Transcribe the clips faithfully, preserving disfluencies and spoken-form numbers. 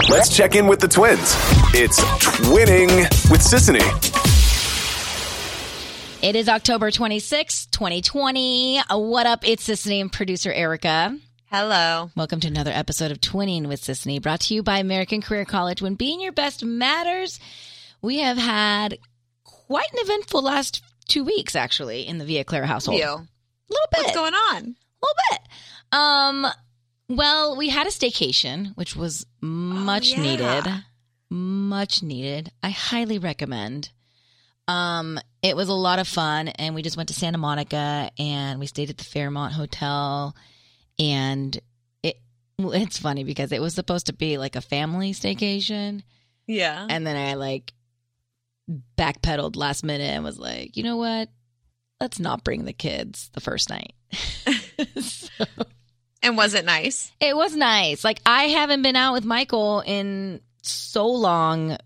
Let's check in with the twins. It's Twinning with Sisanie. It is October twenty-sixth, twenty twenty. What up? It's Sisanie and producer Erica. Hello. Welcome to another episode of Twinning with Sisanie, brought to you by American Career College. When being your best matters, we have had quite an eventful last two weeks, actually, in the Via Clara household. You. A little bit. What's going on? A little bit. Um, well, we had a staycation, which was much oh, yeah. needed. Much needed. I highly recommend. Um, it was a lot of fun, and we just went to Santa Monica, and we stayed at the Fairmont Hotel, and it it's funny because it was supposed to be like a family staycation. Yeah. And then I like backpedaled last minute and was like, you know what? Let's not bring the kids the first night. so, and was it nice? It was nice. Like, I haven't been out with Michael in so long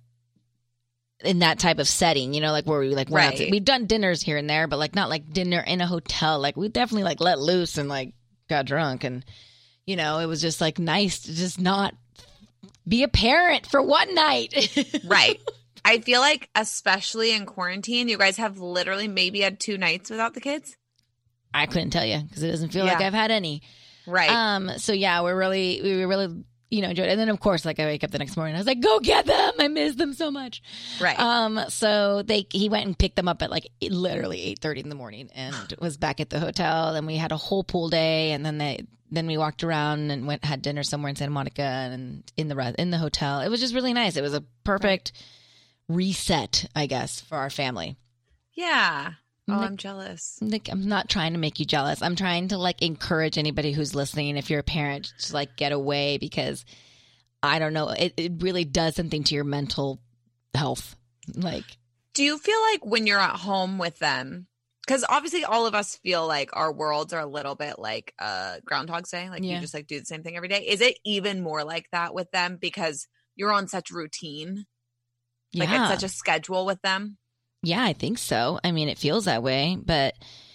in that type of setting, you know, like where we like went out to, Right. we've done dinners here and there, but like not like dinner in a hotel. Like we definitely like let loose and like got drunk, and you know, it was just like nice to just not be a parent for one night. Right. I feel like especially in quarantine, you guys have literally maybe had two nights without the kids. I couldn't tell you because it doesn't feel Yeah. like I've had any. Right. Um. So yeah, we're really we were really you know enjoyed it. And then of course, like I wake up the next morning, I was like, go get them. I miss them so much. Right. Um. So they he went and picked them up at like literally eight thirty in the morning and was back at the hotel. Then we had a whole pool day, and then they then we walked around and went had dinner somewhere in Santa Monica and in the re- in the hotel. It was just really nice. It was a perfect reset, I guess, for our family. Yeah. Oh, Like- I'm jealous. Like, I'm not trying to make you jealous. I'm trying to like encourage anybody who's listening, if you're a parent, to like get away, because I don't know, it, it really does something to your mental health. Like, Do you feel like when you're at home with them, because obviously all of us feel like our worlds are a little bit like uh, Groundhog's Day, like Yeah. you just like do the same thing every day. Is it even more like that with them because you're on such routine? Like yeah, it's such a schedule with them? yeah, I think so. I mean, it feels that way, but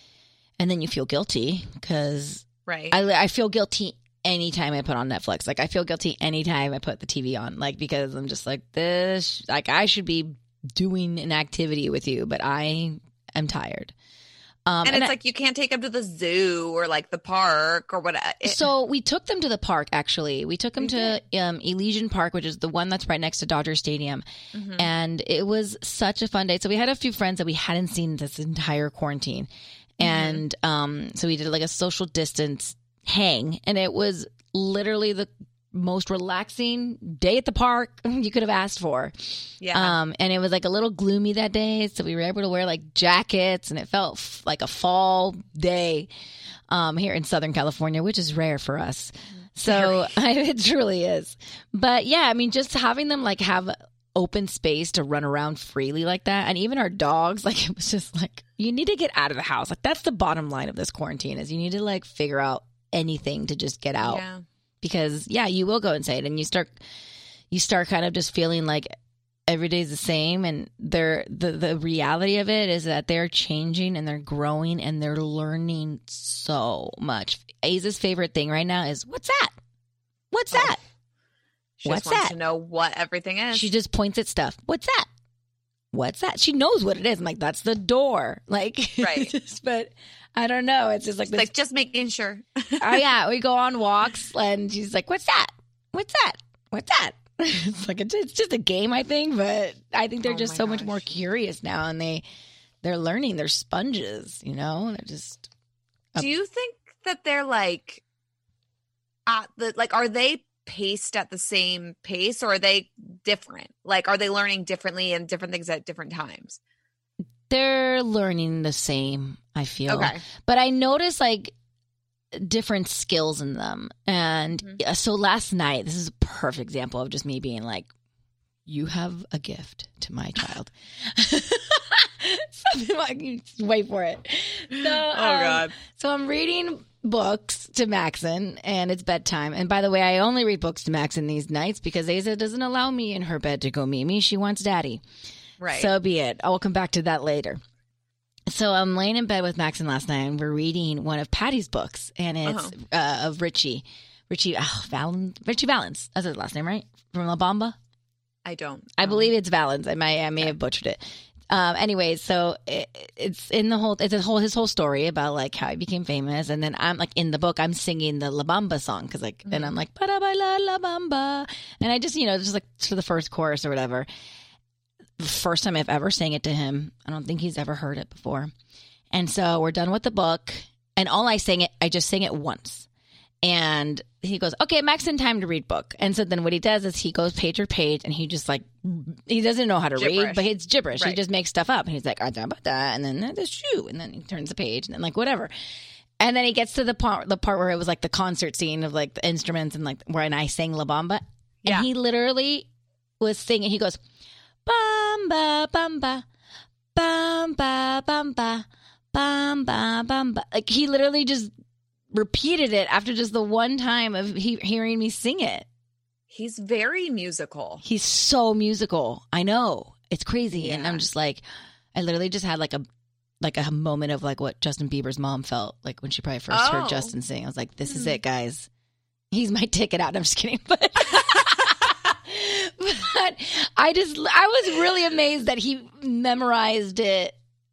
and then you feel guilty because Right. I, I feel guilty anytime I put on Netflix. Like I feel guilty anytime I put the T V on, like because I'm just like this, like I should be doing an activity with you, but I am tired. Um, and it's I- like you can't take them to the zoo or like the park or whatever. So we took them to the park, actually. We took them We to um, Elysian Park, which is the one that's right next to Dodger Stadium. Mhm. And it was such a fun day. So we had a few friends that we hadn't seen this entire quarantine. And um, so we did like a social distance hang. And it was literally the most relaxing day at the park you could have asked for. Yeah. Um, and it was like a little gloomy that day, so we were able to wear like jackets, and it felt f- like a fall day um, here in Southern California, which is rare for us. So it truly is. But yeah, I mean, just having them like have open space to run around freely like that, and even our dogs, like it was just like, you need to get out of the house. Like that's the bottom line of this quarantine, is you need to like figure out anything to just get out. Yeah. Because yeah, you will go insane, and you start you start kind of just feeling like every day's the same, and they're the the reality of it is that they're changing and they're growing and they're learning so much. Aza's favorite thing right now is, what's that? What's Oh. that? She What's just wants that? to know what everything is. She just points at stuff. What's that? What's that? She knows what it is. I'm like, that's the door. Like, Right. just, but I don't know. It's just like, She's this like just making sure. oh yeah, we go on walks, and she's like, "What's that? What's that? What's that?" It's like a, it's just a game, I think, but I think they're Oh just my so much gosh. more curious now, and they they're learning. They're sponges, you know. They're just Do you think that they're like at the like are they paced at the same pace, or are they different? Like are they learning differently and different things at different times? they're learning the same, I feel. Okay. But I notice like different skills in them, and Mhm. yeah, so last night, this is a perfect example of just me being like, "You have a gift to my child." Something like, wait for it. So, Oh, um, God. So I'm reading books to Maxon, and it's bedtime. And by the way, I only read books to Maxon these nights because Aza doesn't allow me in her bed to go meet me. She wants daddy. Right. So be it. I will come back to that later. So I'm laying in bed with Maxon last night, and we're reading one of Patty's books, and it's Uh-huh. uh, of Richie, Richie oh, Valens, Richie Valens. That's his last name, right? From La Bamba. I don't. I know. believe it's Valens. I may I may Okay. have butchered it. Um, anyways, so it, it's in the whole, it's a whole, his whole story about like how he became famous. And then I'm like in the book, I'm singing the La Bamba song. Cause like, mm-hmm. and I'm like, para baila La Bamba. And I just, you know, just like to the first chorus or whatever. The first time I've ever sang it to him. I don't think he's ever heard it before. And so we're done with the book. And all I sang it, I just sang it once. And he goes, okay, Max, in time to read book. And so then what he does is he goes page for page and he just like, he doesn't know how to Gibberish. read, but it's gibberish. Right. He just makes stuff up. And he's like, ah, da, ba, da, and then the shoe. And then he turns the page and then like whatever. And then he gets to the part, the part where it was like the concert scene of like the instruments and like where and I sang La Bamba. And Yeah. he literally was singing. He goes, Bamba, Bamba, Bamba, Bamba, Bamba, Bamba. Like he literally just repeated it after just the one time of he hearing me sing it. He's very musical. He's so musical. I know. It's crazy. Yeah. And I'm just like, I literally just had like a like a moment of like what Justin Bieber's mom felt like when she probably first Oh. heard Justin sing. I was like, this is it, guys. He's my ticket out. I'm just kidding. But, but I just, I was really amazed that he memorized it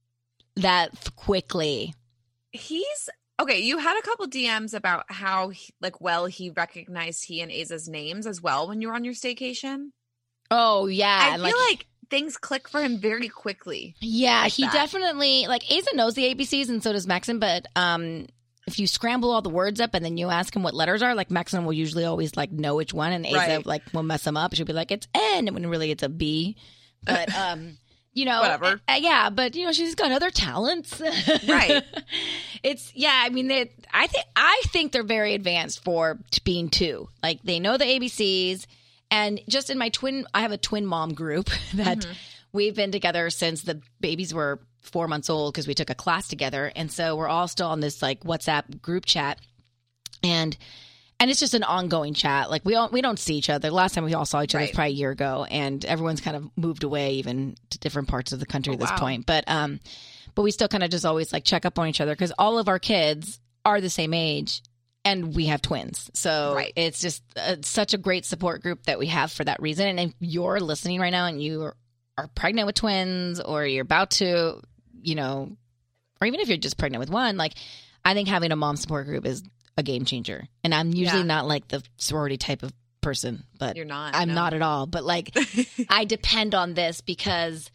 that quickly. He's okay. You had a couple D Ms about how he, like well he recognized he and Aza's names as well when you were on your staycation. Oh, yeah. I and, feel like things click for him very quickly. Yeah, like he that. definitely, like, Asa knows the A B Cs and so does Maxim, but um, if you scramble all the words up and then you ask him what letters are, like, Maxim will usually always, like, know which one, and Asa, Right. like, will mess him up. She'll be like, it's N, when really it's a B. But, um, you know. Whatever. uh, yeah, but, you know, she's got other talents. Right. It's, yeah, I mean, they, I, think I think they're very advanced for t- being two. Like, they know the A B Cs. And just in my twin, I have a twin mom group that Mm-hmm. we've been together since the babies were four months old because we took a class together. And so we're all still on this like WhatsApp group chat. And and it's just an ongoing chat. Like we don't, we don't see each other. Last time we all saw each other was Right. probably a year ago. And everyone's kind of moved away even to different parts of the country Oh, at this wow. point. But, um, but we still kind of just always like check up on each other because all of our kids are the same age. And we have twins. So Right. it's just uh, such a great support group that we have for that reason. And if you're listening right now and you are, are pregnant with twins or you're about to, you know, or even if you're just pregnant with one, like I think having a mom support group is a game changer. And I'm usually Yeah. not like the sorority type of person, but You're not. I'm no. not at all. But like I depend on this because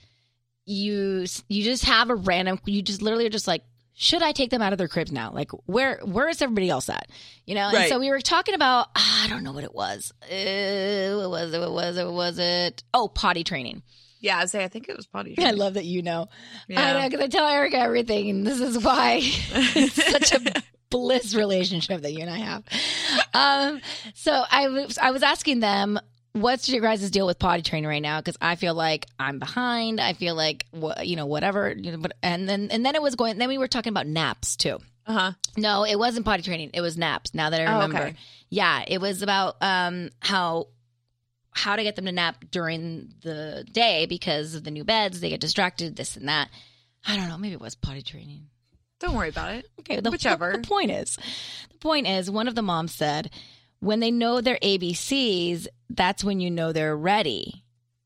you you just have a random, you just literally are just like, should I take them out of their cribs now? Like, where where is everybody else at? You know? And Right. so we were talking about, ah, I don't know what it was. Uh, what was it? What was it? What was it? Oh, potty training. Yeah, I say I think it was potty. I training. love that you know. Yeah. I know, because I tell Erica everything, and this is why it's such a bliss relationship that you and I have. Um, so I was I was asking them, what's your guys' deal with potty training right now? Because I feel like I'm behind. I feel like wh- you know whatever. You know, but and then and then it was going. Then we were talking about naps too. Uh huh. No, it wasn't potty training. It was naps. Now that I Oh, remember, okay. yeah, it was about um how how to get them to nap during the day because of the new beds. They get distracted, this and that. I don't know. Maybe it was potty training. Don't worry about it. Okay, the, Whichever. The point is, the point is, one of the moms said, when they know their A B Cs, that's when you know they're ready.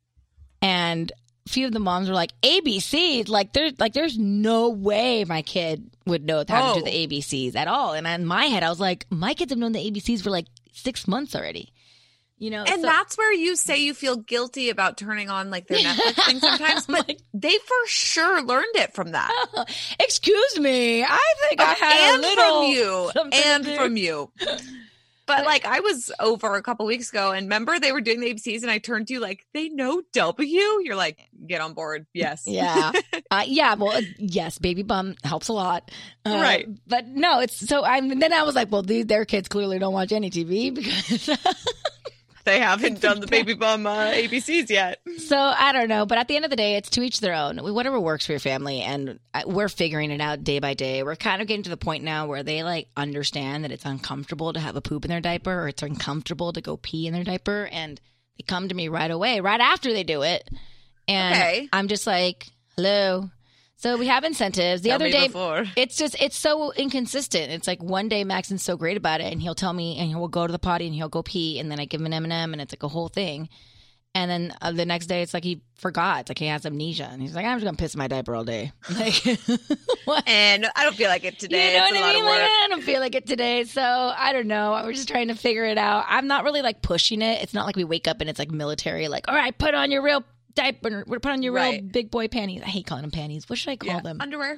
And a few of the moms were like, A B Cs, like there's like there's no way my kid would know how to do Oh. the A B Cs at all. And in my head, I was like, my kids have known the A B Cs for like six months already. You know, And so- that's where you say you feel guilty about turning on like their Netflix thing sometimes, I'm but like- they for sure learned it from that. excuse me, I think I had and a little from you, something to and do. from you. But like I was over a couple weeks ago, and remember they were doing the A B Cs, and I turned to you like, they know W. You're like, get on board, yes, Yeah. Uh, yeah. Well, uh, yes, baby bum helps a lot. Uh, Right. But no, it's so I'm, then I was like, well, these, their kids clearly don't watch any T V because, They haven't done the baby bum uh, A B Cs yet. so I don't know. But at the end of the day, it's to each their own. Whatever works for your family. And I, we're figuring it out day by day. We're kind of getting to the point now where they like understand that it's uncomfortable to have a poop in their diaper or it's uncomfortable to go pee in their diaper. And they come to me right away, right after they do it. And Okay. I'm just like, hello. So we have incentives. The Tell other me day, before. it's just, it's so inconsistent. It's like one day Maxon's so great about it and he'll tell me and he'll go to the potty and he'll go pee and then I give him an M and M and it's like a whole thing. And then uh, the next day it's like he forgot. It's like he has amnesia and he's like, I'm just going to piss in my diaper all day. Like, what? And I don't feel like it today. You know it's what a I lot mean? of work. Like, I don't feel like it today. So I don't know. We're just trying to figure it out. I'm not really like pushing it. It's not like we wake up and it's like military, like, all right, put on your real diaper, put on your real Right. big boy panties. I hate calling them panties. What should I call Yeah. them? Underwear.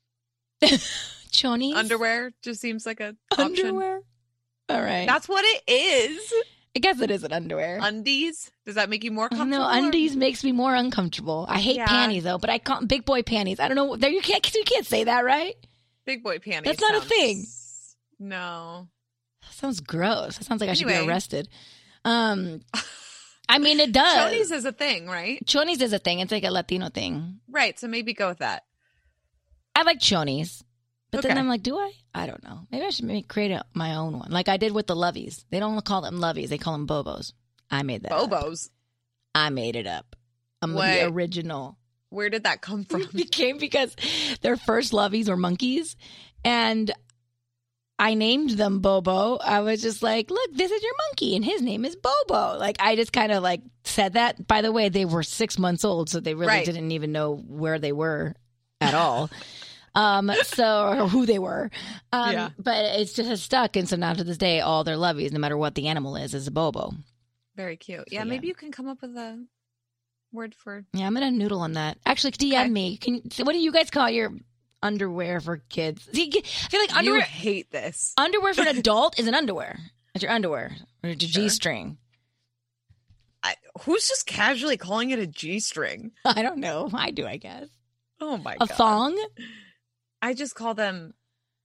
Chonies? Underwear just seems like a option. Underwear? All right. That's what it is. I guess it is an underwear. Undies. Does that make you more comfortable? No, undies makes me more uncomfortable. I hate Yeah. panties though, but I call big boy panties. I don't know. There, you can't. You can't say that, right? Big boy panties. That's not a sounds- thing. No. That sounds gross. That sounds like I should Anyway. be arrested. Um, I mean, it does. Chonies is a thing, right? Chonies is a thing. It's like a Latino thing. Right. So maybe go with that. I like chonies, but then Okay. I'm like, do I? I don't know. Maybe I should make, create a, my own one, like I did with the lovies. They don't call them lovies; they call them bobos. I made that. up. Bobos. I made it up. I'm What? the original. Where did that come from? It became because their first lovies were monkeys, and I named them Bobo. I was just like, look, this is your monkey, and his name is Bobo. Like, I just kind of like said that. By the way, they were six months old, so they really Right. didn't even know where they were at all. um, so, or who they were. Um, Yeah. But it's just stuck, and so now to this day, all their lovies, no matter what the animal is, is a Bobo. Very cute. So, Yeah, yeah. maybe you can come up with a word for. Yeah, I'm gonna noodle on that. Actually, D M Okay. me. Can so what do you guys call your underwear for kids? See, I feel like underwear. You hate this. Underwear for an adult is an underwear. It's your underwear or your Sure. G-string. I, who's just casually calling it a G-string? I don't know. I do, I guess. Oh my A god. thong? I just call them.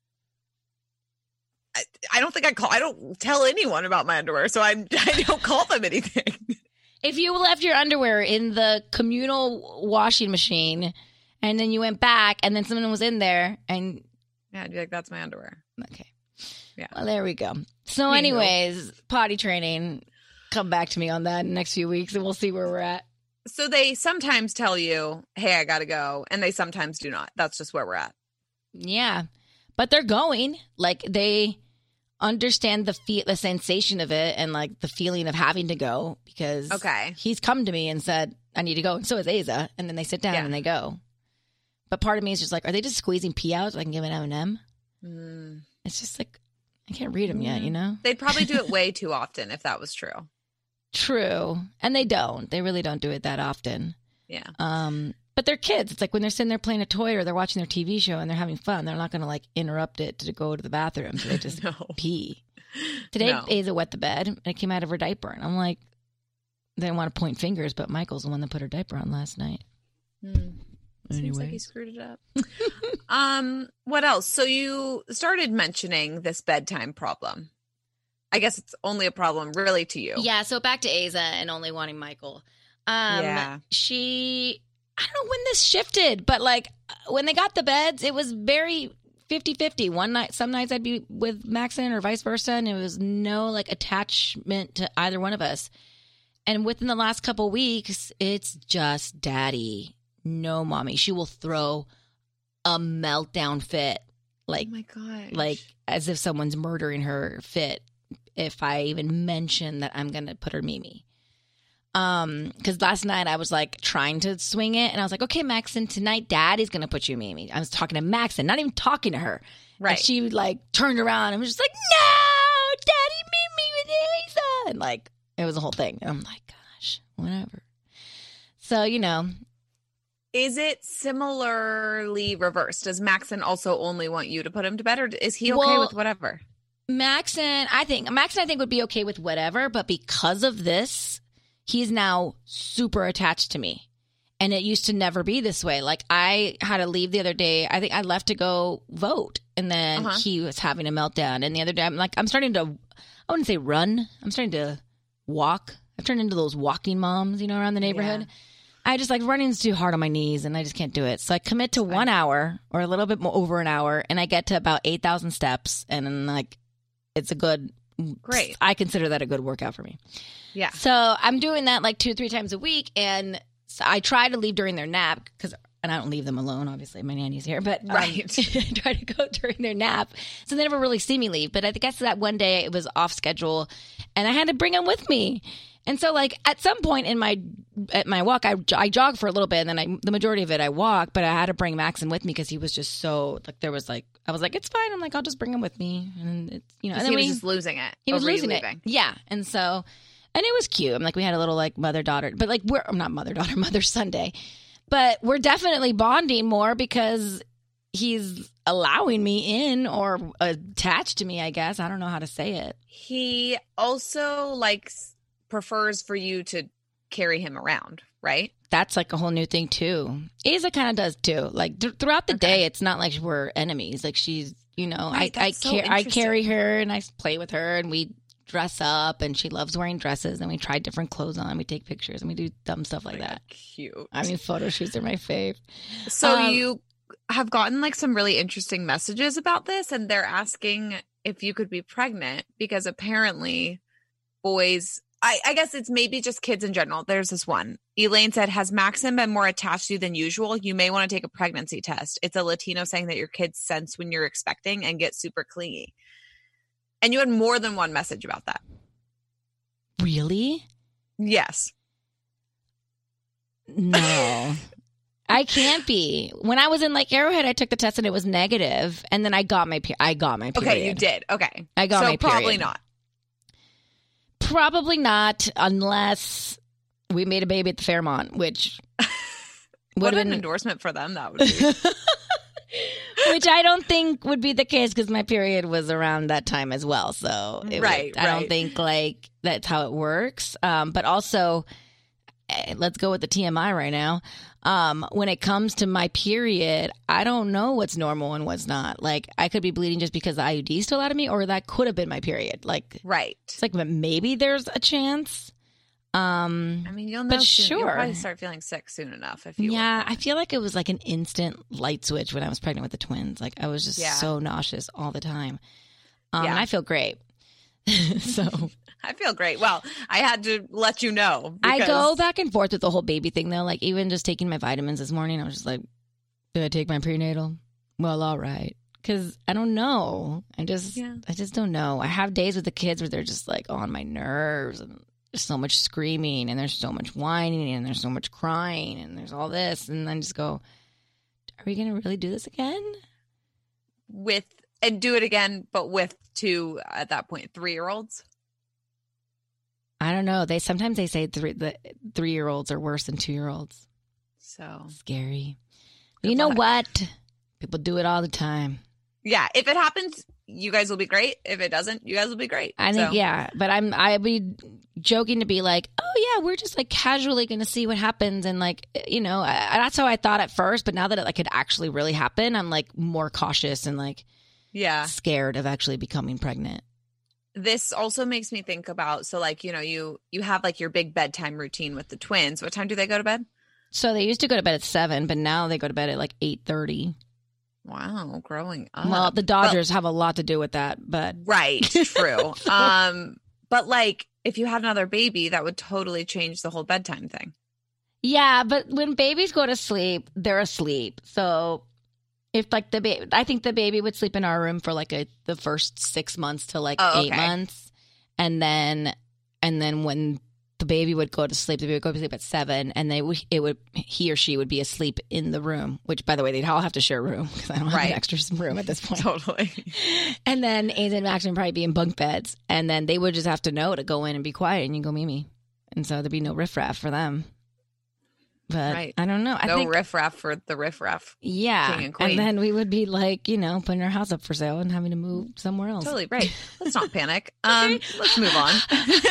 I, I don't think I call. I don't tell anyone about my underwear, so I I don't call them anything. If you left your underwear in the communal washing machine and then you went back and then someone was in there and Yeah, I'd be like, that's my underwear. okay. Yeah. Well, there we go. So Anywho. anyways, potty training. Come back to me on that in the next few weeks and we'll see where we're at. So they sometimes tell you, "Hey, I gotta go," and they sometimes do not. That's just where we're at. Yeah. But they're going. Like they understand the fe- the sensation of it and like the feeling of having to go because Okay. he's come to me and said, I need to go. And so is Aza. And then they sit down Yeah. and they go. But part of me is just like, are they just squeezing pee out so I can give an M and M? Mm. It's just like, I can't read them yet, Mm. you know? They'd probably do it way too often if that was true. True. And they don't. They really don't do it that often. Yeah. Um, but they're kids. It's like when they're sitting there playing a toy or they're watching their T V show and they're having fun, they're not going to like interrupt it to go to the bathroom. So they just No. pee. Today, No. Aza wet the bed and it came out of her diaper. And I'm like, they didn't want to point fingers, but Michael's the one that put her diaper on last night. Mm. Seems like Anyway. he screwed it up. um, what else? So you started mentioning this bedtime problem. I guess it's only a problem really to you. Yeah, so back to Aza and only wanting Michael. Um, Yeah. She, I don't know when this shifted, but like when they got the beds, it was very fifty-fifty. One night, some nights I'd be with Maxon or vice versa, and it was no like attachment to either one of us. And within the last couple weeks, it's just daddy, no mommy. She will throw a meltdown fit, like Oh my god. like as if someone's murdering her fit if I even mention that I'm gonna put her Mimi. Um, because last night I was like trying to swing it, and I was like, "Okay, Maxon, tonight Daddy's gonna put you Mimi." I was talking to Maxon, not even talking to her. Right. And she like turned around and was just like, "No, Daddy, Mimi with Aza," and like it was a whole thing. And I'm like, "Gosh, whatever." So you know, Is it similarly reversed? Does Maxon also only want you to put him to bed, or is he okay Well, with whatever? Maxon, I think Maxon, I think would be okay with whatever, but because of this, he's now super attached to me. And it used to never be this way. Like I had to leave the other day. I think I left to go vote, and then Uh-huh. he was having a meltdown. And the other day, I'm like, I'm starting to, I wouldn't say run. I'm starting to walk. I've turned into those walking moms, you know, around the neighborhood. I just like running's too hard on my knees, and I just can't do it. So I commit to one hour or a little bit more over an hour, and I get to about eight thousand steps, and then like it's a good, Great. I consider that a good workout for me. Yeah. So I'm doing that like two, three times a week. And so I try to leave during their nap because and I don't leave them alone, obviously. My nanny's here. But um, Right. I try to go during their nap. So they never really see me leave. But I guess that one day it was off schedule, and I had to bring them with me. And so, like, at some point in my at my walk, I, I jog for a little bit, and then I, the majority of it I walk, but I had to bring Maxon with me because he was just so, like, there was, like, I was like, it's fine. I'm like, I'll just bring him with me. And, it's, you know, and then he was we, just losing it. he was over you losing it. leaving. Yeah. And so, and it was cute. I'm like, we had a little, like, mother-daughter, but, like, we're, not mother-daughter, Mother-Sunday. But we're definitely bonding more because he's allowing me in or attached to me, I guess. I don't know how to say it. He also likes prefers for you to carry him around, right? That's like a whole new thing too. Asa kind of does too. Like th- throughout the Okay. day, it's not like we're enemies. Like she's, you know, Right, I I, that's so car- I interesting. carry her and I play with her and we dress up and she loves wearing dresses and we try different clothes on. We take pictures and we do dumb stuff like that. Cute. I mean, photo shoots are my fave. So Um, you have gotten like some really interesting messages about this, and they're asking if you could be pregnant because apparently boys, I, I guess it's maybe just kids in general. There's this one. Elaine said, has Maxon been more attached to you than usual? You may want to take a pregnancy test. It's a Latino saying that your kids sense when you're expecting and get super clingy. And you had more than one message about that. Really? Yes. No. I can't be. When I was in like Arrowhead, I took the test and it was negative, and then I got my pe- I got my period. Okay, you did. Okay. I got so my period. probably not. Probably not, unless we made a baby at the Fairmont, which would What have an been, endorsement for them that would be. which I don't think would be the case because my period was around that time as well. So it Right, would, I don't right. think like that's how it works. Um, but also, eh, let's go with the T M I right now. Um, when it comes to my period, I don't know what's normal and what's not. Like I could be bleeding just because the I U D is still out of me, or that could have been my period. Like Right. it's like maybe there's a chance. Um, I mean, you'll know But soon. You'll sure. probably start feeling sick soon enough if you yeah, want. I feel like it was like an instant light switch when I was pregnant with the twins. Like I was just Yeah. so nauseous all the time. Um, Yeah. and I feel great. so I feel great. Well, I had to let you know. I because- go back and forth with the whole baby thing though. Like even just taking my vitamins this morning, I was just like, "Do I take my prenatal?" Well, all right, because I don't know. I just, Yeah. I just don't know. I have days with the kids where they're just like on my nerves, and there's so much screaming, and there's so much whining, and there's so much crying, and there's all this, and I just go, "Are we gonna really do this again?" with and do it again, but with two at that point three year olds. I don't know. They sometimes they say three the three year olds are worse than two year olds. So Scary. Good You know luck. what? People do it all the time. yeah, if it happens, you guys will be great. If it doesn't, you guys will be great. I think So, yeah, but I'm I'd be joking to be like, oh yeah, we're just like casually going to see what happens, and like you know I, that's how I thought at first. But now that it like could actually really happen, I'm like more cautious and like yeah. scared of actually becoming pregnant. This also makes me think about so like you know you you have like your big bedtime routine with the twins. What time do they go to bed? So they used to go to bed at seven, but now they go to bed at like eight thirty. Wow, growing up. Well, the Dodgers have a lot to do with that, but Right, true. um, but like if you had another baby, that would totally change the whole bedtime thing. yeah, but when babies go to sleep, they're asleep. So if like the baby, I think the baby would sleep in our room for like a the first six months to like Oh, eight okay. months, and then and then when the baby would go to sleep, the baby would go to sleep at seven, and they would it would he or she would be asleep in the room. Which, by the way, they'd all have to share a room because I don't have Right. an extra room at this point. Totally. And then Aiden and Max would probably be in bunk beds, and then they would just have to know to go in and be quiet, and you go Mimi, and so there'd be no riffraff for them. But Right. I don't know. I No think riffraff for the riffraff. yeah, king and queen. and then we would be like, you know, putting our house up for sale and having to move somewhere else. Totally right. Let's not panic. Um, let's move on.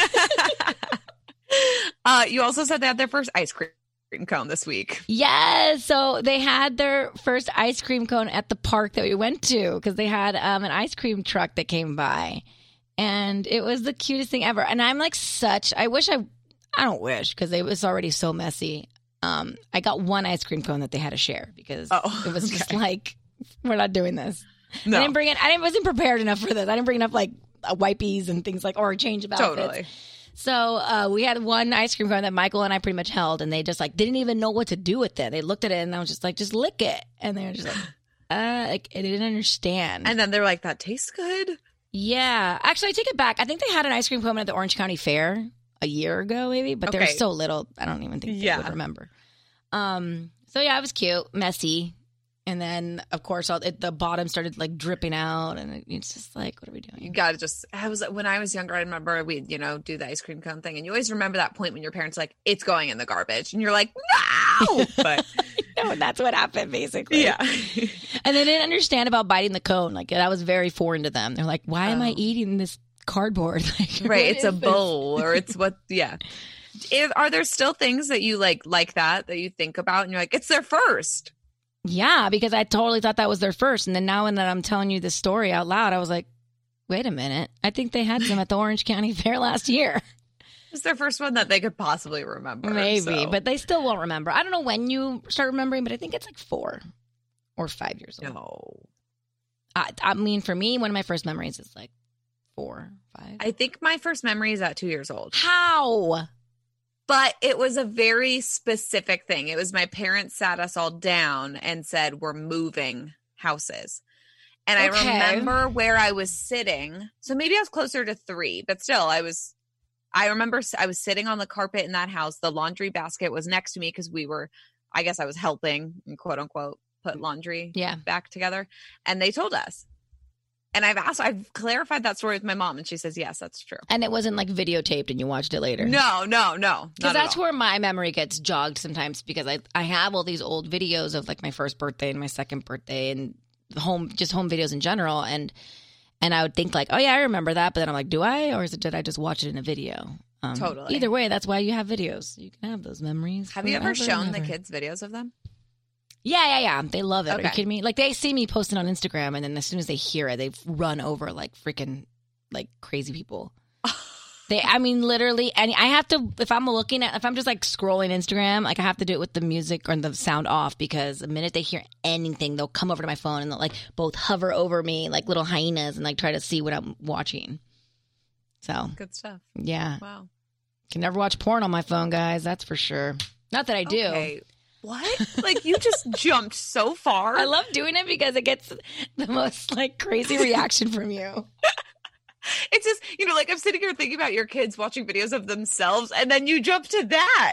uh, you also said they had their first ice cream cone this week. Yes. So they had their first ice cream cone at the park that we went to because they had um, an ice cream truck that came by, and it was the cutest thing ever. And I'm like, such. I wish I. I don't wish because it was already so messy. Um, I got one ice cream cone that they had to share because Oh, it was just okay. like, we're not doing this. No. I didn't bring it. I didn't, wasn't prepared enough for this. I didn't bring enough like uh, wipies and things like or a change of outfits. Totally. So uh, we had one ice cream cone that Michael and I pretty much held, and they just like didn't even know what to do with it. They looked at it, and I was just like, "Just lick it," and they were just like, "Uh," like they didn't understand. And then they're like, "That tastes good." Yeah, actually, I take it back. I think they had an ice cream cone at the Orange County Fair a year ago, maybe, but they were Okay. so little, I don't even think they Yeah. would remember. Um. So yeah, it was cute, messy. And then, of course, all, it, the bottom started like dripping out, and it, it's just like, what are we doing? You gotta just. I was when I was younger. I remember we, you know, do the ice cream cone thing, and you always remember that point when your parents are like, "It's going in the garbage," and you're like, "No!" But No, that's what happened, basically. yeah, And they didn't understand about biting the cone. Like, that was very foreign to them. They're like, why am I Oh. eating this cardboard? Like, right. what It's a is this? bowl, or it's what? Yeah. If, are there still things that you like like that that you think about, and you're like, "It's their first." Yeah, because I totally thought that was their first. And then now when that I'm telling you this story out loud, I was like, wait a minute. I think they had some at the Orange County Fair last year. It's their first one that they could possibly remember. Maybe, so. but they still won't remember. I don't know when you start remembering, but I think it's like four or five years old. no. I, I mean, for me, one of my first memories is like four, five. I think my first memory is at two years old. How? But it was a very specific thing. It was my parents sat us all down and said, "We're moving houses." And I Okay. remember where I was sitting. So maybe I was closer to three, but still, I was, I remember s- I was sitting on the carpet in that house. The laundry basket was next to me because we were, I guess I was helping, quote unquote, put laundry Yeah. back together. And they told us. And I've asked, I've clarified that story with my mom, and she says, yes, that's true. And it wasn't like videotaped and you watched it later. No, no, no. Because Not at that's all. where my memory gets jogged sometimes because I, I have all these old videos of like my first birthday and my second birthday and home just home videos in general and and I would think like, oh yeah, I remember that, but then I'm like, do I, or is it did I just watch it in a video? Um, Totally. Either way, that's why you have videos. You can have those memories. Have you ever forever shown and the ever. kids videos of them? Yeah, yeah, yeah. They love it. Are you Okay. kidding me? Like they see me posting on Instagram, and then as soon as they hear it, they run over like freaking like crazy people. They, I mean, literally, and I have to, if I'm looking at, if I'm just like scrolling Instagram, like I have to do it with the music or the sound off because the minute they hear anything, they'll come over to my phone and they'll like both hover over me like little hyenas and like try to see what I'm watching. So, Good stuff. yeah. Wow. Can never watch porn on my phone, guys. That's for sure. Not that I do. Okay. What? Like you just jumped so far. I love doing it because it gets the most like crazy reaction from you. It's just, you know, like I'm sitting here thinking about your kids watching videos of themselves, and then you jump to that.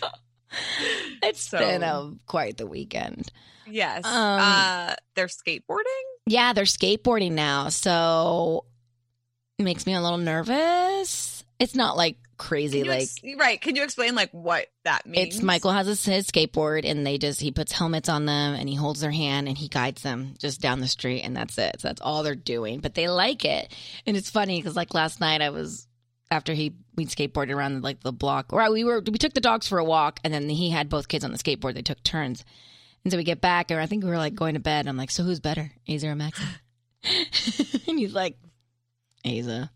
It's So- been a, quite the weekend. Yes. Um, uh, they're skateboarding. Yeah, they're skateboarding now, so it makes me a little nervous. It's not like crazy, Can you like ex- right? Can you explain like what that means? it's Michael has his, his skateboard, and they just he puts helmets on them, and he holds their hand, and he guides them just down the street, and that's it. So that's all they're doing, but they like it, and it's funny because like last night I was after he we skateboarded around like the block, or we were we took the dogs for a walk, and then he had both kids on the skateboard. They took turns. And so we get back, and I think we were like going to bed. I'm like, so who's better, Aza or Maxon? And he's like, Aza.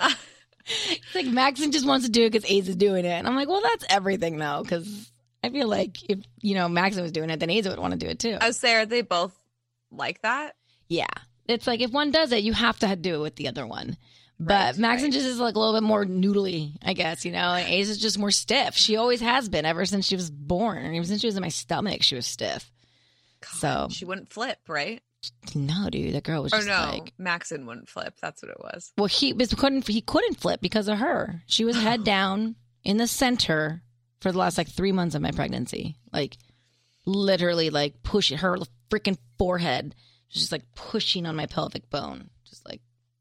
He's like, Maxon just wants to do it because Aza's doing it. And I'm like, well, that's everything, though, because I feel like if, you know, Maxon was doing it, then Aza would want to do it, too. I was there. They both like that. Yeah. It's like if one does it, you have to do it with the other one. But Right, Maxon right. just is like a little bit more noodly, I guess, you know, and Aza's just more stiff. She always has been ever since she was born. Ever since she was in my stomach, she was stiff. So, She wouldn't flip, right? no, dude, that girl was Or just no, like, Maxon wouldn't flip. That's what it was. well, he was couldn't he couldn't flip because of her. She was head down in the center for the last like three months of my pregnancy, like literally like pushing her freaking forehead, just like pushing on my pelvic bone, just like.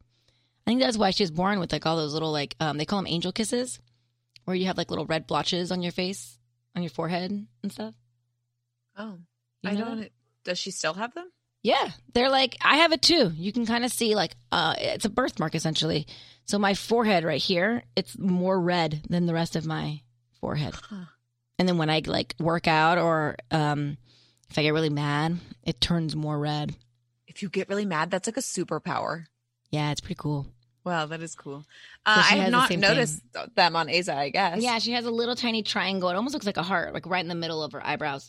I think that's why she was born with like all those little like um they call them angel kisses, where you have like little red blotches on your face, on your forehead and stuff. Oh, You I know don't. that? Does she still have them? Yeah, they're like, I have it too. You can kind of see like, uh, it's a birthmark essentially. So my forehead right here, it's more red than the rest of my forehead. Huh. And then when I like work out or um, if I get really mad, it turns more red. If you get really mad, that's like a superpower. Yeah, it's pretty cool. Wow, that is cool. So Uh, she I has have the not same noticed them on Aza, I guess. Yeah, she has a little tiny triangle. It almost looks like a heart, like right in the middle of her eyebrows.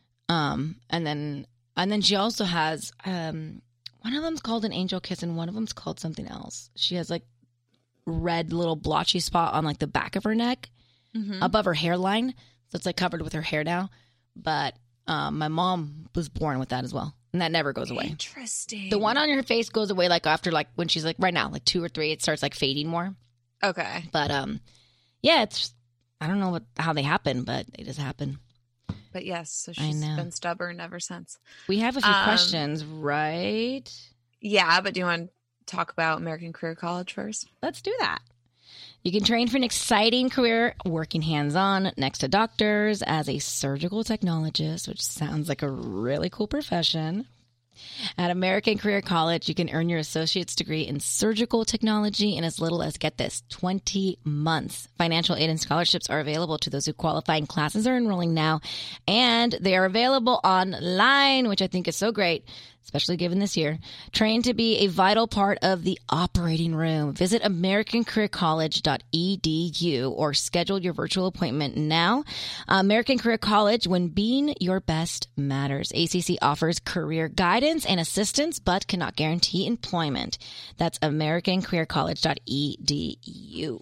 Um, and then and then she also has um, one of them's called an angel kiss, and one of them's called something else. She has like red little blotchy spot on like the back of her neck Mhm. above her hairline. So it's like covered with her hair now. But um, my mom was born with that as well. And that never goes away. Interesting. The one on her face goes away like after like when she's like right now, like two or three, it starts like fading more. Okay. But um, yeah, it's, I don't know what how they happen, but they just happen. But yes, so I she's know. been stubborn ever since. We have a few Um, questions, right? Yeah, but do you want to talk about American Career College first? Let's do that. You can train for an exciting career working hands-on next to doctors as a surgical technologist, which sounds like a really cool profession. At American Career College, you can earn your associate's degree in surgical technology in as little as, get this, twenty months. Financial aid and scholarships are available to those who qualify, and classes are enrolling now. And they are available online, which I think is so great, especially given this year. Train to be a vital part of the operating room. Visit american career college dot e d u or schedule your virtual appointment now. American Career College, when being your best matters. A C C offers career guidance and assistance, but cannot guarantee employment. That's american career college dot e d u.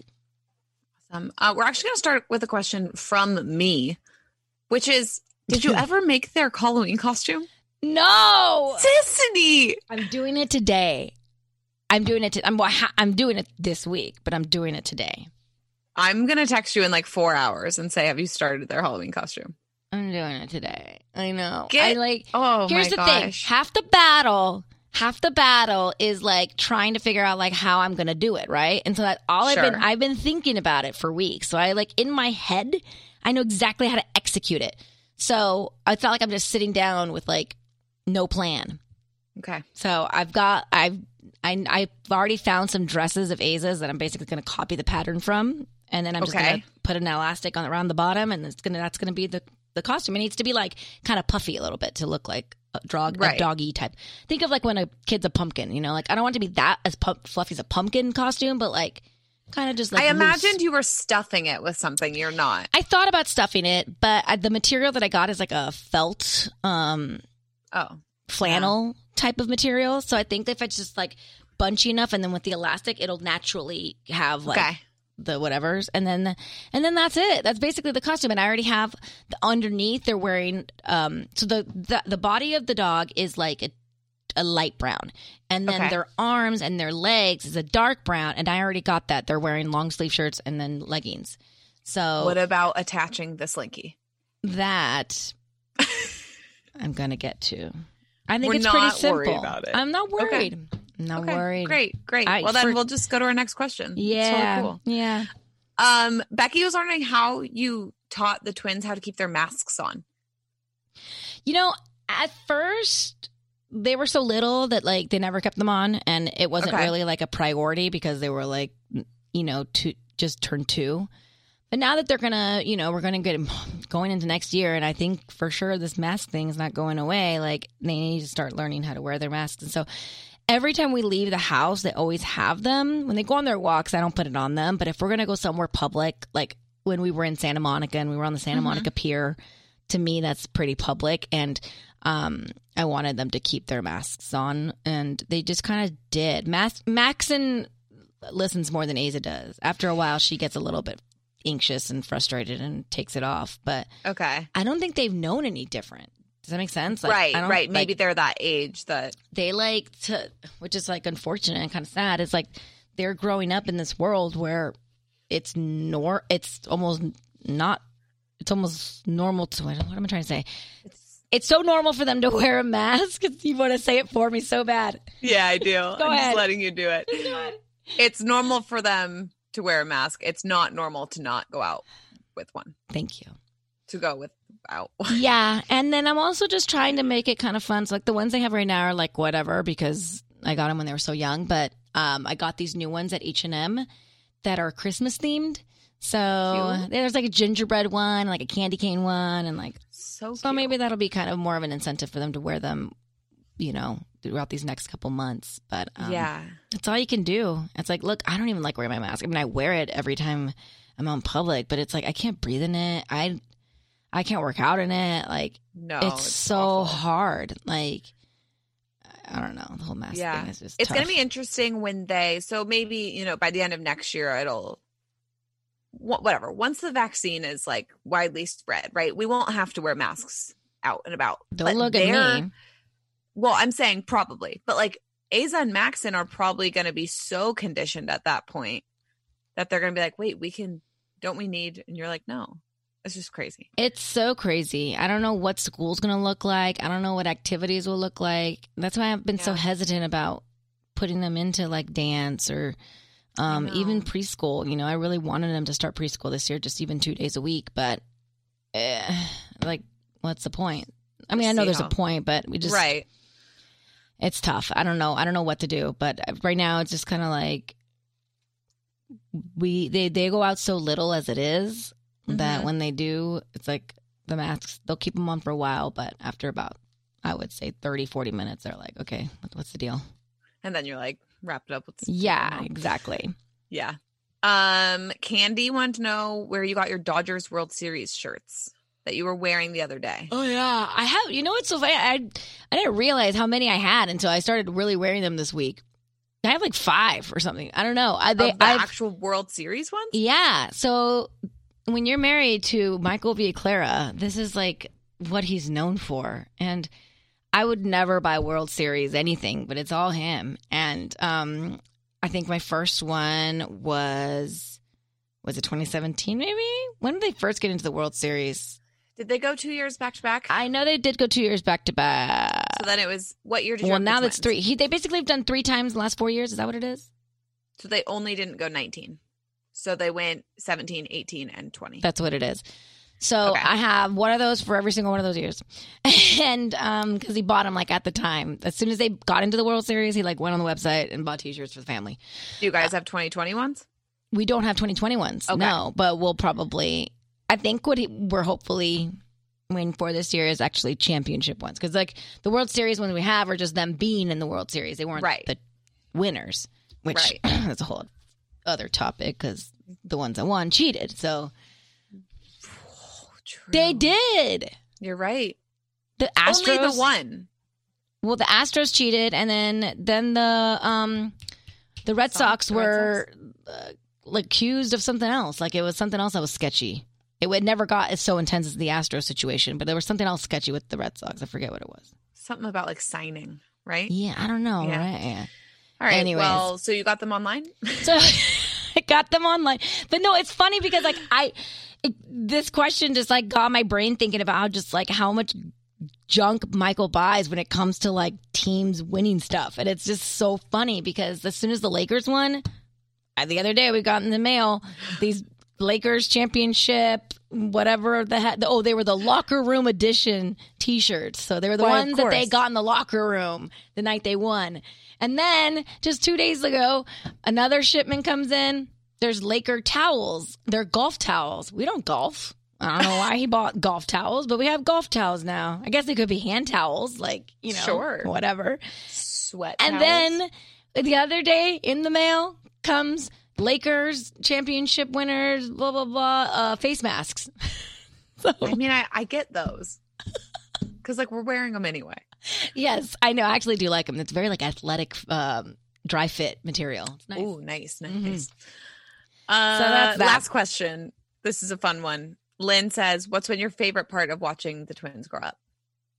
Um, uh, we're actually going to start with a question from me, which is, did you ever make their Halloween costume? No! Tiffany! I'm doing it today. I'm doing it. To, I'm I'm doing it this week, but I'm doing it today. I'm going to text you in like four hours and say, have you started their Halloween costume? I'm doing it today. I know. Get- I like. Oh, Here's my the gosh. thing. Half the battle. Half the battle is like trying to figure out like how I'm gonna do it, right? And so that all Sure. I've been I've been thinking about it for weeks. So I like in my head, I know exactly how to execute it. So I felt like I'm just sitting down with like no plan. Okay. So I've got I've I, I've already found some dresses of Aza's that I'm basically going to copy the pattern from, and then I'm just Okay. going to put an elastic on around the bottom, and it's gonna that's going to be the the costume. It needs to be like kind of puffy a little bit to look like a dog Right. a doggy type. Think of like when a kid's a pumpkin, you know, like I don't want it to be that as pu- fluffy as a pumpkin costume, but like kind of just like I loose. imagined you were stuffing it with something. You're not. I thought about stuffing it, but I, the material that I got is like a felt um Oh. flannel type of material. So I think if it's just like bunchy enough, and then with the elastic, it'll naturally have like Okay. the whatevers, and then and then that's it. That's basically the costume. And I already have the underneath. They're wearing um. So the the, the body of the dog is like a, a light brown, and then Okay. their arms and their legs is a dark brown. And I already got that. They're wearing long sleeve shirts and then leggings. So What about attaching the slinky? that I'm gonna get to. I think We're it's pretty not simple. worried about it. I'm not Okay. worried. I'm not Okay, worried. Great, great. I- well, then for- we'll just go to our next question. It's Yeah. really cool. Yeah. Um, Becky was wondering how you taught the twins how to keep their masks on. You know, at first they were so little that like they never kept them on, and it wasn't Okay. really like a priority because they were like, you know, two, just turned two. But now that they're gonna, you know, we're gonna get going into next year, and I think for sure this mask thing is not going away. Like they need to start learning how to wear their masks, and so every time we leave the house, they always have them. When they go on their walks, I don't put it on them. But if we're gonna go somewhere public, like when we were in Santa Monica and we were on the Santa Mm-hmm. Monica Pier, to me that's pretty public, and um, I wanted them to keep their masks on, and they just kind of did. Mas- Maxon listens more than Aza does. After a while, she gets a little bit anxious and frustrated and takes it off. But Okay. I don't think they've known any different. Does that make sense? Like, right, I don't- right. like, Maybe they're that age that. they like to, which is like unfortunate and kind of sad. It's like they're growing up in this world where it's nor, it's almost not, it's almost normal to, what am I trying to say? It's so normal for them to wear a mask. You want to say it for me so bad. Yeah, I do. I'm ahead. just letting you do it. It's normal for them to wear a mask. It's not normal to not go out with one. Thank you. To go without. Yeah, and then I'm also just trying to make it kind of fun. So like the ones they have right now are like whatever because I got them when they were so young. But um, I got these new ones at H and M that are Christmas themed. So Cute. there's like a gingerbread one, like a candy cane one, and like So so cute. maybe that'll be kind of more of an incentive for them to wear them, you know, throughout these next couple months. But um, Yeah. that's all you can do. It's like, look, I don't even like wearing my mask. I mean, I wear it every time I'm out in public, but it's like I can't breathe in it. I I can't work out in it. Like No. it's, so awful. hard. Like I don't know. The whole mask Yeah. thing is just It's tough. going to be interesting when they, so maybe, you know, by the end of next year, it'll, wh- whatever. Once the vaccine is like widely spread, right? We won't have to wear masks out and about. Don't But look they're- at me. Well, I'm saying probably, but like Aza and Maxon are probably going to be so conditioned at that point that they're going to be like, wait, we can, don't we need? And you're like, no, it's just crazy. It's so crazy. I don't know what school's going to look like. I don't know what activities will look like. That's why I've been so Yeah. hesitant about putting them into like dance or um, know. even preschool. You know, I really wanted them to start preschool this year, just even two days a week. But eh, like, what's the point? I mean, I know See there's how- a point, but we just, right. it's tough. I don't know. I don't know what to do. But right now it's just kind of like we, they, they go out so little as it is. That Mhm. when they do, it's like the masks, they'll keep them on for a while, but after about, I would say thirty, forty minutes, they're like, okay, what- what's the deal? And then you're like, wrapped up with, Yeah, exactly. Yeah. Um, Candy wanted to know where you got your Dodgers World Series shirts that you were wearing the other day. Oh, yeah. I have, you know what's so funny? I, I didn't realize how many I had until I started really wearing them this week. I have like five or something. I don't know. I, they, Of the I've, actual World Series ones? yeah. So when you're married to Michael Villaclara, this is like what he's known for. And I would never buy World Series anything, but it's all him. And um, I think my first one was, was it twenty seventeen maybe? When did they first get into the World Series? Did they go two years back to back? I know they did go two years back to back. So then it was, what year did you Well, have the now that's Twins? three. He, they basically have done three times in the last four years. Is that what it is? So they only didn't go nineteen. So they went seventeen, eighteen, and twenty. That's what it is. So Okay. I have one of those for every single one of those years. And um, because he bought them like at the time. As soon as they got into the World Series, he like went on the website and bought t-shirts for the family. Do you guys have twenty twenty ones? We don't have twenty twenty ones. Okay. No, but we'll probably, I think what he, we're hopefully waiting for this year is actually championship ones. Because like the World Series ones we have are just them being in the World Series. They weren't Right. the winners, which Right. that's a whole other topic because the ones that won cheated. So True. they did. You're right. The Astros, Only the one. well, the Astros cheated, and then then the um the Red Sox, Sox the Red were uh, like accused of something else. Like it was something else that was sketchy. It would never got as so intense as the Astros situation, but there was something else sketchy with the Red Sox. I forget what it was. Something about like signing, right? Yeah, I don't know. Yeah. Right? Yeah. All right. Anyways. Well, so you got them online? So I got them online, but no, it's funny because like I, it, this question just like got my brain thinking about how just like how much junk Michael buys when it comes to like teams winning stuff, and it's just so funny because as soon as the Lakers won, I, the other day we got in the mail these Lakers championship, whatever the heck. Oh, they were the locker room edition T-shirts. So they were the Why, of ones that they course. got in the locker room the night they won. And then just two days ago, another shipment comes in. There's Laker towels. They're golf towels. We don't golf. I don't know why he bought golf towels, but we have golf towels now. I guess they could be hand towels, like, you know, Sure. whatever. Sweat. And towels. then the other day in the mail comes Lakers championship winners, blah, blah, blah, uh, face masks. So, I mean, I, I get those. Because like we're wearing them anyway. yes, I know. I actually do like them. It's very like athletic, um, dry fit material. It's nice. Ooh, nice, nice. Mhm. Uh, So that's that. Last question. This is a fun one. Lynn says, what's been your favorite part of watching the twins grow up?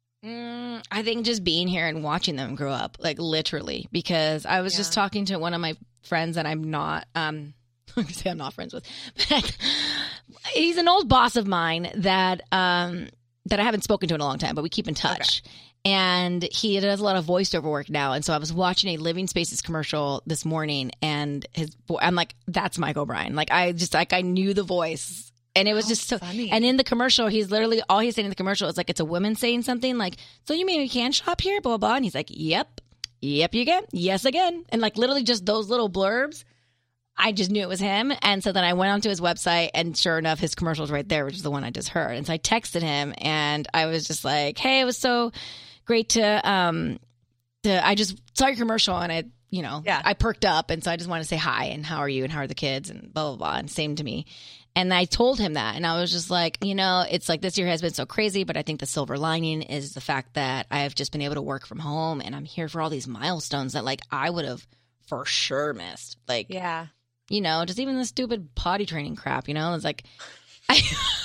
Mm, I think just being here and watching them grow up, like literally, because I was just Yeah. talking to one of my friends that I'm not, um, I can say I'm not friends with, but he's an old boss of mine that, um, that I haven't spoken to in a long time, but we keep in touch. And he does a lot of voiceover work now. And so I was watching a Living Spaces commercial this morning, and his, vo- I'm like, that's Mike O'Brien. Like I just, like I knew the voice. And it was How just so funny. And in the commercial, he's literally, all he's saying in the commercial is like, it's a woman saying something like, so you mean we can shop here, blah, blah, blah. And he's like, yep, yep, you can. Yes, again. And like literally just those little blurbs, I just knew it was him. And so then I went onto his website, and sure enough, his commercial was right there, which is the one I just heard. And so I texted him, and I was just like, hey, it was so great to, um, to, I just saw your commercial, and I, you know, Yeah. I perked up. And so I just wanted to say hi, and how are you, and how are the kids, and blah, blah, blah. And same to me. And I told him that. And I was just like, you know, it's like this year has been so crazy, but I think the silver lining is the fact that I've just been able to work from home and I'm here for all these milestones that like I would have for sure missed. Like, yeah, you know, just even the stupid potty training crap, you know, it's like, I,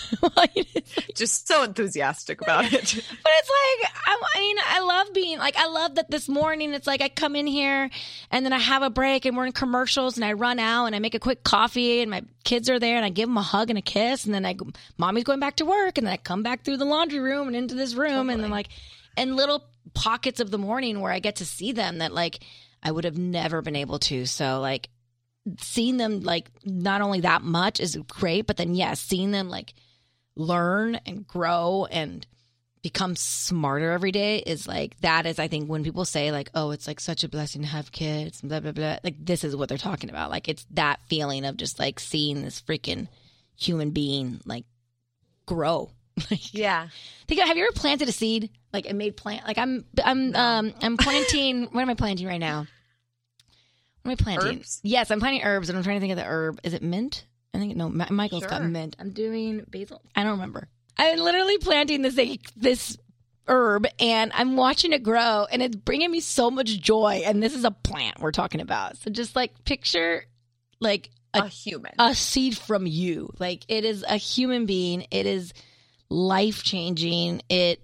just so enthusiastic about it. But it's like, I, I mean, I love being like, I love that this morning it's like I come in here and then I have a break and we're in commercials and I run out and I make a quick coffee and my kids are there and I give them a hug and a kiss and then I, mommy's going back to work and then I come back through the laundry room and into this room totally. And then like, and little pockets of the morning where I get to see them that like I would have never been able to. So like seeing them like not only that much is great, but then yes, yeah, seeing them like learn and grow and become smarter every day is like, that is, I think when people say like, oh, it's like such a blessing to have kids, blah, blah, blah. Like this is what they're talking about. Like it's that feeling of just like seeing this freaking human being like grow. Like, yeah. Think, have you ever planted a seed? Like it made plant, like I'm, I'm, no. um, I'm planting, what am I planting right now? What am I planting? Herbs? Yes, I'm planting herbs, and I'm trying to think of the herb. Is it mint? I think no. Ma- Michael's Sure. got mint. I'm doing basil. I don't remember. I'm literally planting this like, this herb, and I'm watching it grow, and it's bringing me so much joy. And this is a plant we're talking about. So just like picture like a, a human, a seed from you. Like it is a human being. It is life changing. It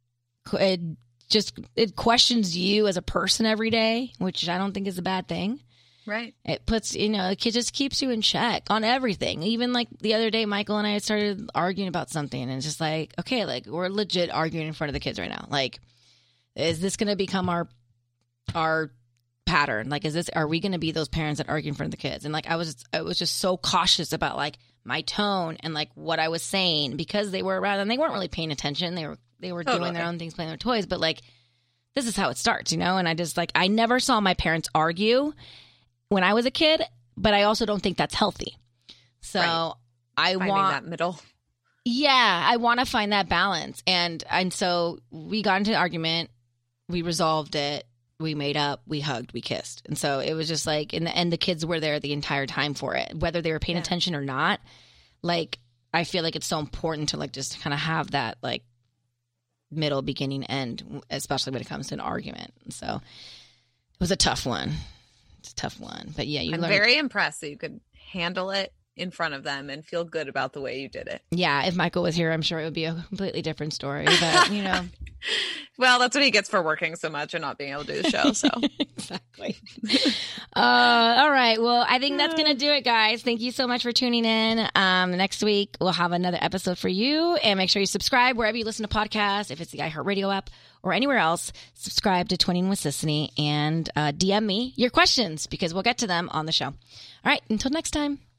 it just it questions you as a person every day, which I don't think is a bad thing. Right. It puts, you know, it just keeps you in check on everything. Even like the other day, Michael and I started arguing about something and it's just like, okay, like we're legit arguing in front of the kids right now. Like, is this going to become our, our pattern? Like, is this, are we going to be those parents that argue in front of the kids? And like, I was, I was just so cautious about like my tone and like what I was saying because they were around and they weren't really paying attention. They were, they were totally. doing their own things, playing their toys, but like, this is how it starts, you know? And I just like, I never saw my parents argue when I was a kid, but I also don't think that's healthy. So right. I Finding want that middle. Yeah, I want to find that balance. And and so we got into an argument, we resolved it, we made up, we hugged, we kissed. And so it was just like, and the, and the kids were there the entire time for it, whether they were paying yeah. attention or not. Like, I feel like it's so important to like just kind of have that like middle, beginning, end, especially when it comes to an argument. And so it was a tough one. It's a tough one, but yeah, you I'm learn. very impressed that you could handle it in front of them and feel good about the way you did it. Yeah, if Michael was here, I'm sure it would be a completely different story, but you know. Well, that's what he gets for working so much and not being able to do the show, so. Exactly. uh, all right, well, I think that's going to do it, guys. Thank you so much for tuning in. Um, next week, we'll have another episode for you, and make sure you subscribe wherever you listen to podcasts, if it's the iHeartRadio app or anywhere else. Subscribe to Twinning with Sisanie and uh, D M me your questions because we'll get to them on the show. All right, until next time.